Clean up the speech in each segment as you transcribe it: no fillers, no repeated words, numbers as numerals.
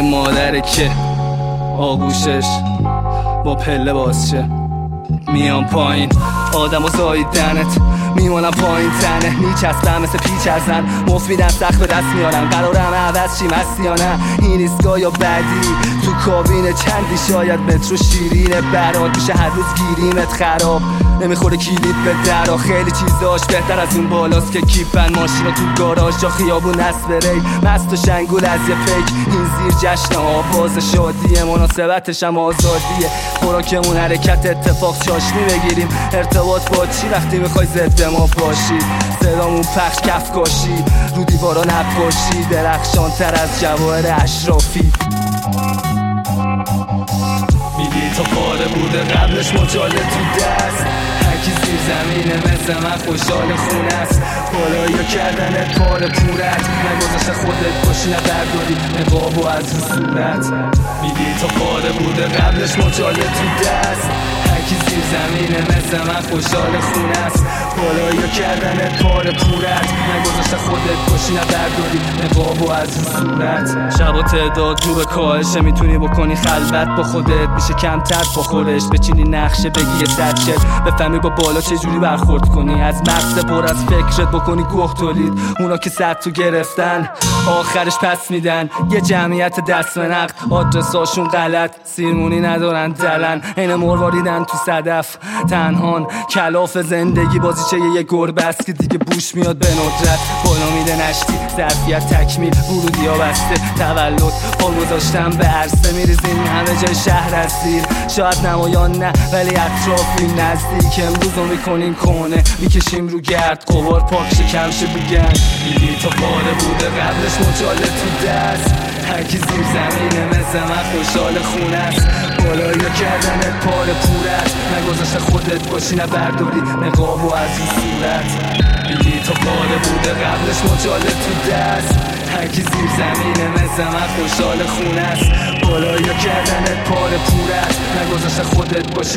یه مادره که آغوشش با پله بازشه. میام پایین آدم و زاییدنت میمونم پایین تنه میچستم مثل پیچ ازن مفت میدن سخت به دست میارن قرارم عوض چی مستی یا نه این ایستگاه یا بعدی تو کابین چندی شاید مترو شیرینه برات میشه هر روز گیریمت خراب نمیخوره کلید به درا خیلی چیزاش بهتر از اون بالاست که کیپن ماشینا تو گاراژ جا خیابون نسبری مست و شنگول از یه پیک این زیر جشن آواز شادیه مناسبتش هم آزادیه خوراکمون حرکت اتفاق چاشنی بگیریم ارتباط با چی وقتی میخوای ضد ما باشی صدامون پخش کف کاشی رو دیوارا نقاشی درخشان تر از جواهر اشرافی میگی تا پاره بوده قبلش مجاله تو دست هرکی زیر زمینه مثل من خوشحال خونه است بالایی کردنت پاره پورت نگذاشته خودت باشی نبرداری نقابو از رو صورت میگی تا پاره بوده قبلش مجاله تو دست هرکی زیر زمینه مثل من خوشحال خونه است بالایی کردنت پاره پورت نگذاشته خودت باشی نبرداری نقابو از رو صورت شب و تعداد رو به کاهشه میتونی بکنی خلوت با خودت میشه کمتر با خورش بچینی نقشه بگی یه سچت بفهمی با بالا چجوری برخورد کنی از مغز پر از فکرت بکنی گوه تولید اونا که صد تو گرفتن آخرش پس میدن یه جمعیت دست به نقد آدرساشون غلط سیرمونی ندارن دلن این مرواریدن تو صدف تنهان کلاف زندگی بازیچه یه گربه است که دیگه بوش میاد به ندرت بالا میده نشتی ظرفیت تکمیل ورودی ها بسته تولد پا گذاشتم به عرصه میریزیم همه جای شهر از زیر شاید نمایان نه ولی اطرافی نزدیک امروز رو میکنیم کنه میکشیم رو گرد قوار پاک شکم شه بگن میگی تا پاره بوده قبلش مجاله تو دست هرکی زیر زمینه مثل من خوشحال خونه است بالایی کردنت پاره پورت نگذاشته خودت باشی نبرداری نقابو از این صورت میگی تا پاره بوده قبلش مجاله تو دست هرکی زیر زمینه مثل من خوشحال خونه است بالایی کردنت پاره پورت نگذاشته خودت باشی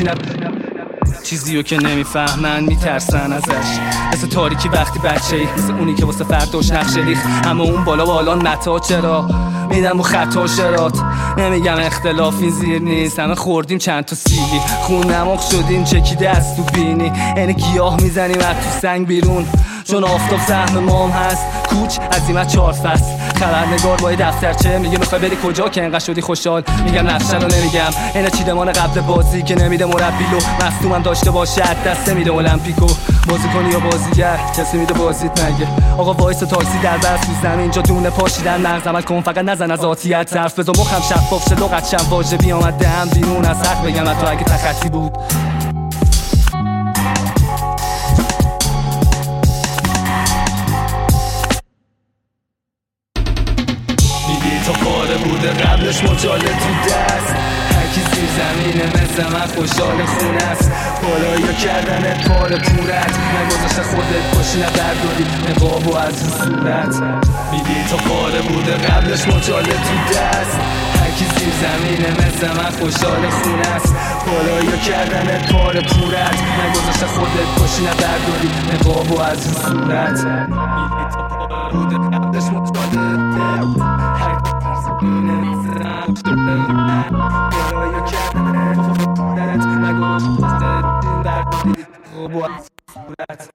چیزیو که نمیفهمن میترسن ازش مثل تاریکی وقتی بچه‌ای مثل اونی که واسه فرداش نقشه ریخت اما اون بالا بالان متا چرا میدم و خطا شرات نمیگم اختلاف این زیر نیست همه خوردیم چند تا سیلی خون نماغ شدیم چکیده از تو بینی یعنی گیاه میزنیم از تو سنگ بیرون چون آفتاب سهم مام هست کوچ عزیمت 4 فصل خبرنگار با دفترچه میگه میخوای بری کجا که انقدر شدی خوشحال میگم نقشه رو نمیگم اینا چیدمان قبل بازی که نمیده مربی لو مصدومم داشته باشه از دست میده المپیکو بازی کنی یا بازیگر کسی میده بازیت نگه آقا وایس تاکسی در بس تو زمین اینجا دونه پاشیدن مغز عمل کن فقط نزن از ذاتیت حرف بزن مخم شفاف شه لغت شم واژه بیامد دهم بیرون از حق بگم حتی اگه تخطی بود تا پاره بوده قبلش مجاله تو دست هرکی زیر زمینه مثل من خوشحال خونه است بالایی کردنت پاره پورت نگذاشته خودت باشی نبرداری نقابو از این صورت میگی تا پاره بوده قبلش مجاله تو دست هرکی زیر زمینه مثل من خوشحال خونه است بالایی کردنت پاره پورت نگذاشته خودت باشی نبرداری نقابو از این صورت میگی تا پاره بوده قبلش مجاله Boa,